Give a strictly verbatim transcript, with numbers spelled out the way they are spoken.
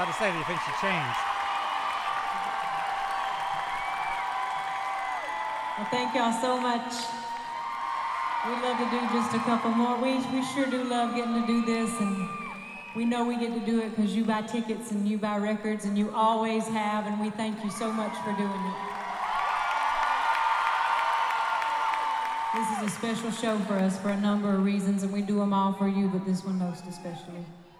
about to say, do you think she changed? Well, thank y'all so much. We'd love to do just a couple more. We, we sure do love getting to do this, and we know we get to do it because you buy tickets and you buy records, and you always have, and we thank you so much for doing it. This is a special show for us for a number of reasons, and we do them all for you, but this one most especially.